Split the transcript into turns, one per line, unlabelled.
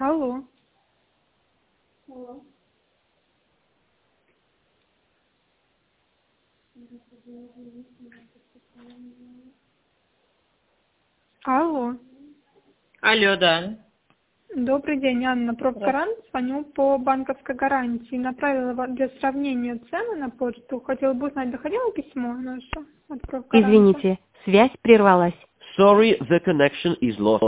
Алло.
Алло.
Алло.
Алло, да.
Добрый день, Анна
Здравствуйте.
Профгарант. Звоню по банковской гарантии. Направила вам для сравнения цены на почту. Хотела бы узнать, доходило письмо наше от Профгаранта?
Извините, связь прервалась.
Sorry, the connection is lost.